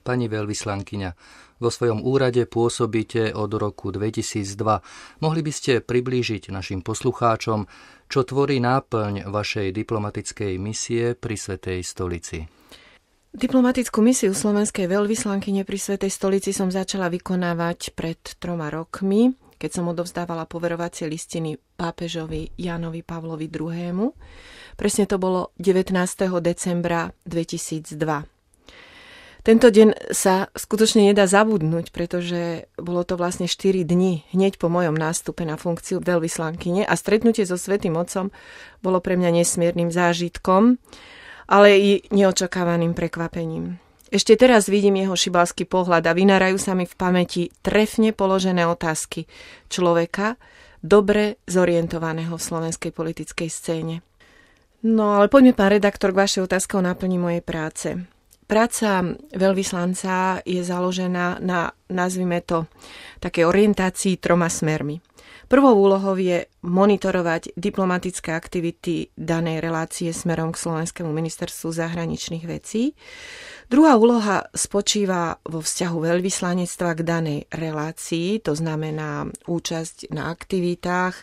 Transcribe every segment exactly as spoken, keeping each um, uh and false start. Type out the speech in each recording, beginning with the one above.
Pani veľvyslankyňa, vo svojom úrade pôsobíte od roku dvetisícdva. Mohli by ste priblížiť našim poslucháčom, čo tvorí náplň vašej diplomatickej misie pri Svätej stolici? Diplomatickú misiu slovenskej veľvyslankyne pri Svätej stolici som začala vykonávať pred troma rokmi, keď som odovzdávala poverovacie listiny pápežovi Jánovi Pavlovi druhému. Presne to bolo devätnásteho decembra dvetisícdva. Tento deň sa skutočne nedá zabudnúť, pretože bolo to vlastne štyri dni hneď po mojom nástupe na funkciu veľvyslankyne a stretnutie so Svätým Otcom bolo pre mňa nesmiernym zážitkom, ale i neočakávaným prekvapením. Ešte teraz vidím jeho šibalský pohľad a vynárajú sa mi v pamäti trefne položené otázky človeka, dobre zorientovaného v slovenskej politickej scéne. No ale poďme, pán redaktor, k vašej otázke o náplni mojej práce. Práca veľvyslanca je založená na, nazvime to, takej orientácii troma smermi. Prvou úlohou je monitorovať diplomatické aktivity danej relácie smerom k Slovenskému ministerstvu zahraničných vecí. Druhá úloha spočíva vo vzťahu veľvyslanectva k danej relácii, to znamená účasť na aktivitách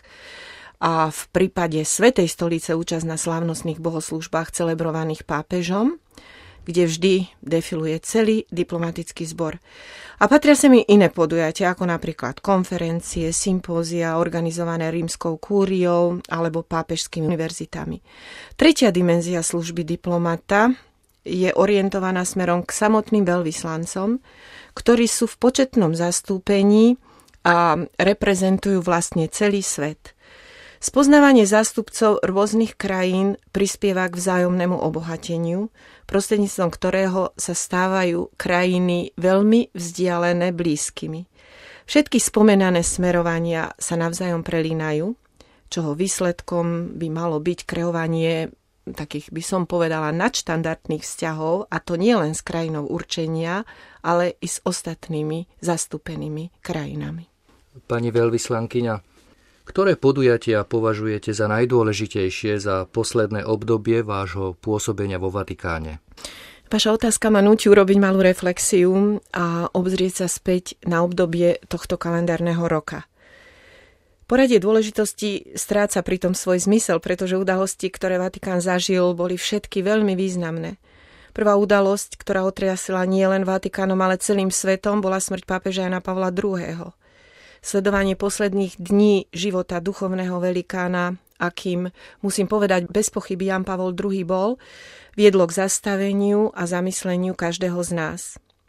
a v prípade Svätej stolice účasť na slávnostných bohoslúžbách celebrovaných pápežom, kde vždy defiluje celý diplomatický zbor. A patria sa mi iné podujatia, ako napríklad konferencie, sympózia organizované rímskou kúriou alebo pápežskými univerzitami. Tretia dimenzia služby diplomata je orientovaná smerom k samotným veľvyslancom, ktorí sú v početnom zastúpení a reprezentujú vlastne celý svet. Spoznávanie zástupcov rôznych krajín prispieva k vzájomnému obohateniu, prostredníctvom ktorého sa stávajú krajiny veľmi vzdialené blízkymi. Všetky spomenané smerovania sa navzájom prelínajú, čoho výsledkom by malo byť kreovanie takých, by som povedala, nadštandardných vzťahov, a to nie len s krajinou určenia, ale i s ostatnými zastúpenými krajinami. Pani veľvyslankyňa, ktoré podujatia považujete za najdôležitejšie za posledné obdobie vášho pôsobenia vo Vatikáne? Vaša otázka ma núti urobiť malú reflexiu a obzrieť sa späť na obdobie tohto kalendárneho roka. Poradie dôležitosti stráca pritom svoj zmysel, pretože udalosti, ktoré Vatikán zažil, boli všetky veľmi významné. Prvá udalosť, ktorá otriasila nielen Vatikánom, ale celým svetom, bola smrť pápeža Jána Pavla druhého. Sledovanie posledných dní života duchovného velikána, akým, musím povedať, bez pochyby Ján Pavol druhý bol, viedlo k zastaveniu a zamysleniu každého z nás.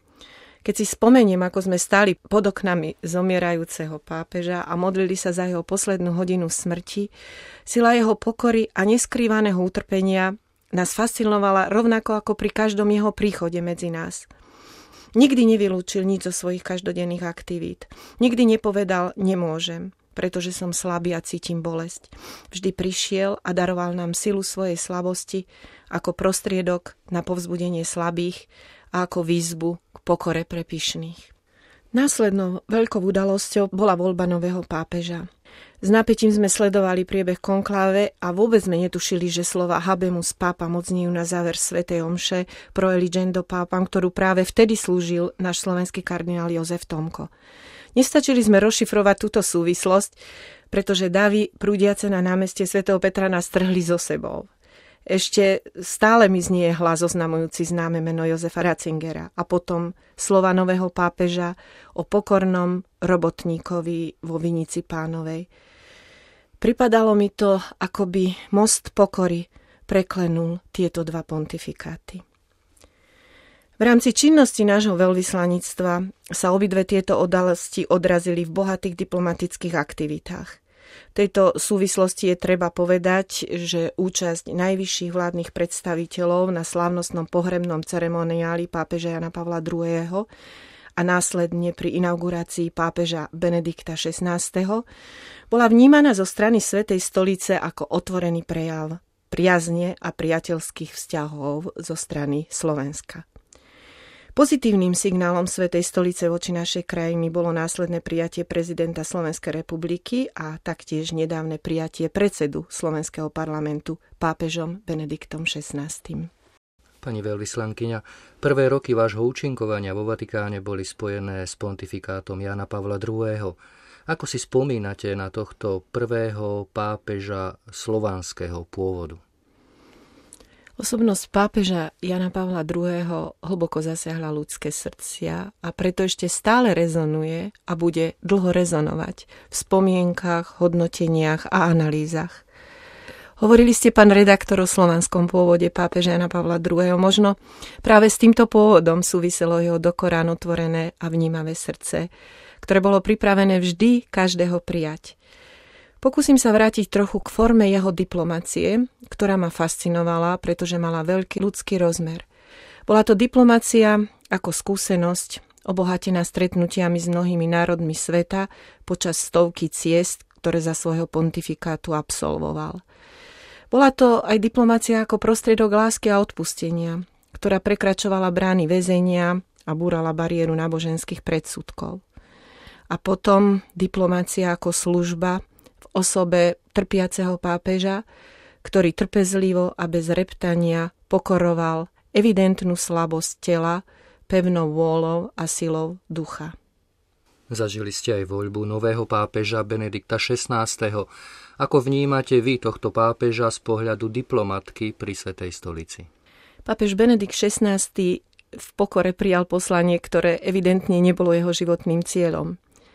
Keď si spomeniem, ako sme stáli pod oknami zomierajúceho pápeža a modlili sa za jeho poslednú hodinu smrti, sila jeho pokory a neskrývaného utrpenia nás fascinovala rovnako ako pri každom jeho príchode medzi nás. Nikdy nevylúčil nič zo svojich každodenných aktivít. Nikdy nepovedal nemôžem, pretože som slabý a cítim bolesť. Vždy prišiel a daroval nám silu svojej slabosti ako prostriedok na povzbudenie slabých a ako výzvu k pokore pre pyšných. Následnou veľkou udalosťou bola voľba nového pápeža. S napätím sme sledovali priebeh konkláve a vôbec sme netušili, že slova Habemus Papa mocnejú na záver svätej omše pro eligendo pápam, ktorú práve vtedy slúžil náš slovenský kardinál Jozef Tomko. Nestačili sme rozšifrovať túto súvislosť, pretože davy prúdiace na námestie svätého Petra nás trhli so sebou. Ešte stále mi znie hlas oznamujúci známe meno Jozefa Ratzingera a potom slova nového pápeža o pokornom robotníkovi vo Vinici Pánovej. Pripadalo mi to, ako by most pokory preklenul tieto dva pontifikáty. V rámci činnosti nášho veľvyslanictva sa obidve tieto udalosti odrazili v bohatých diplomatických aktivitách. V tejto súvislosti je treba povedať, že účasť najvyšších vládnych predstaviteľov na slávnostnom pohrebnom ceremoniáli pápeža Jána Pavla druhého. a následne pri inaugurácii pápeža Benedikta šestnásteho. bola vnímaná zo strany Svätej stolice ako otvorený prejav priazne a priateľských vzťahov zo strany Slovenska. Pozitívnym signálom Svätej stolice voči našej krajiny bolo následné prijatie prezidenta Slovenskej republiky a taktiež nedávne prijatie predsedu Slovenského parlamentu pápežom Benediktom šestnásty. Pani veľvyslankyňa, prvé roky vášho účinkovania vo Vatikáne boli spojené s pontifikátom Jána Pavla druhého. Ako si spomínate na tohto prvého pápeža slovanského pôvodu? Osobnosť pápeža Jána Pavla druhého. hlboko zasiahla ľudské srdcia a preto ešte stále rezonuje a bude dlho rezonovať v spomienkach, hodnoteniach a analýzach. Hovorili ste, pán redaktor, o slovanskom pôvode pápeža Jána Pavla druhého. Možno práve s týmto pôvodom súviselo jeho do Koránu otvorené a vnímavé srdce, ktoré bolo pripravené vždy každého prijať. Pokúsim sa vrátiť trochu k forme jeho diplomacie, ktorá ma fascinovala, pretože mala veľký ľudský rozmer. Bola to diplomacia ako skúsenosť, obohatená stretnutiami s mnohými národmi sveta počas stovky ciest, ktoré za svojho pontifikátu absolvoval. Bola to aj diplomácia ako prostriedok lásky a odpustenia, ktorá prekračovala brány väzenia a búrala bariéru náboženských predsudkov. A potom diplomácia ako služba v osobe trpiaceho pápeža, ktorý trpezlivo a bez reptania pokoroval evidentnú slabosť tela pevnou vôľou a silou ducha. Zažili ste aj voľbu nového pápeža Benedikta šestnásteho. Ako vnímate vy tohto pápeža z pohľadu diplomatky pri Svätej stolici? Pápež Benedikt šestnásty v pokore prijal poslanie, ktoré evidentne nebolo jeho životným cieľom.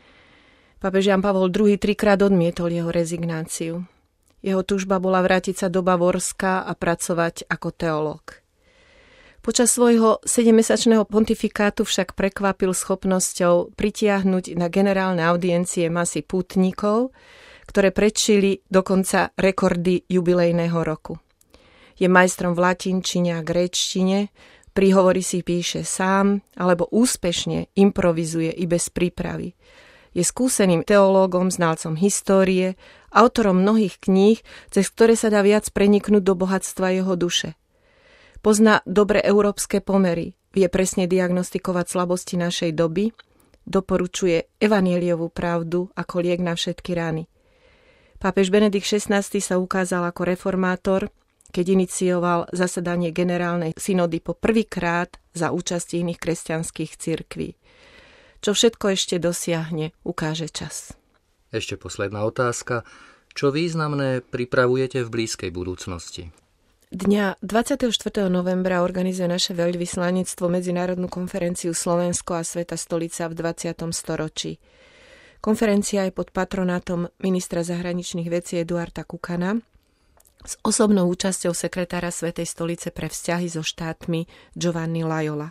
Pápež Ján Pavol druhý. trikrát odmietol jeho rezignáciu. Jeho túžba bola vrátiť sa do Bavorska a pracovať ako teológ. Počas svojho sedemmesačného pontifikátu však prekvapil schopnosťou pritiahnuť na generálne audiencie masy pútnikov, ktoré predčili dokonca rekordy jubilejného roku. Je majstrom v latinčine a gréčtine, príhovory si píše sám, alebo úspešne improvizuje i bez prípravy. Je skúseným teológom, znalcom histórie, autorom mnohých kníh, cez ktoré sa dá viac preniknúť do bohatstva jeho duše. Pozná dobre európske pomery, vie presne diagnostikovať slabosti našej doby, doporučuje evanjeliovú pravdu ako liek na všetky rany. Pápež Benedikt šestnásty. sa ukázal ako reformátor, keď inicioval zasadanie generálnej synody po prvýkrát za účasti iných kresťanských cirkví. Čo všetko ešte dosiahne, ukáže čas. Ešte posledná otázka. Čo významné pripravujete v blízkej budúcnosti? Dňa dvadsiateho štvrtého novembra organizuje naše veľvyslanectvo medzinárodnú konferenciu Slovensko a Svätá stolica v dvadsiatom storočí. Konferencia je pod patronátom ministra zahraničných vecí Eduarda Kukana s osobnou účasťou sekretára Svätej stolice pre vzťahy so štátmi Giovanni Laiola.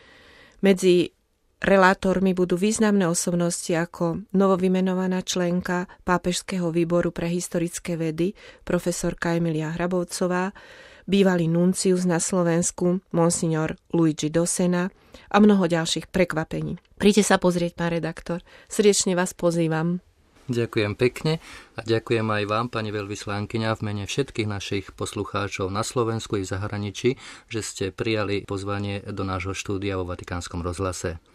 Medzi relátormi budú významné osobnosti ako novovymenovaná členka Pápežského výboru pre historické vedy profesorka Emilia Hrabovcová, bývalý nuncius na Slovensku monsignor Luigi Dosena a mnoho ďalších prekvapení. Príďte sa pozrieť, pán redaktor. Srdečne vás pozývam. Ďakujem pekne a ďakujem aj vám, pani veľvyslankyňa, v mene všetkých našich poslucháčov na Slovensku i v zahraničí, že ste prijali pozvanie do nášho štúdia vo Vatikánskom rozhlase.